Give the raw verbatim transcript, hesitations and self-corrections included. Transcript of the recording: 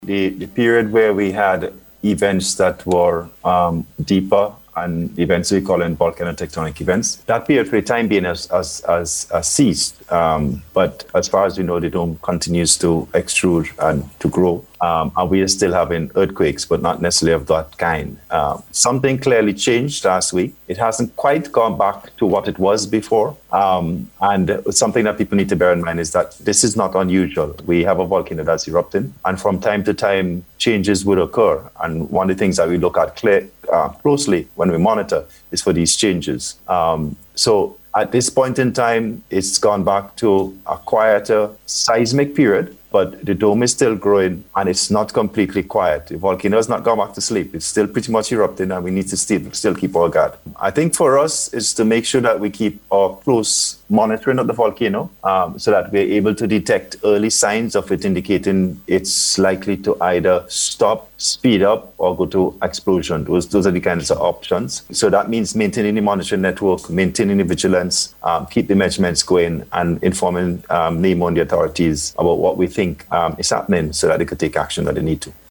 The, the period where we had events that were um, deeper and events we call in volcanotectonic events, that period for the time being has, has, has, has ceased. Um, but as far as we know, the dome continues to extrude and to grow. Um, and we are still having earthquakes, but not necessarily of that kind. Um, something clearly changed last week. It hasn't quite gone back to what it was before. Um, and something that people need to bear in mind is that this is not unusual. We have a volcano that's erupting, and from time to time, changes would occur. And one of the things that we look at clear, uh, closely when we monitor is for these changes. Um, so at this point in time, it's gone back to a quieter seismic period, but the dome is still growing and it's not completely quiet. The volcano has not gone back to sleep. It's still pretty much erupting and we need to still, still keep our guard. I think for us is to make sure that we keep our close monitoring of the volcano um, so that we're able to detect early signs of it indicating it's likely to either stop, speed up, or go to explosion. Those, those are the kinds of options. So that means maintaining the monitoring network, maintaining the vigilance, um, keep the measurements going, and informing um, NEMO and the authorities about what we think um, is happening so that they could take action that they need to.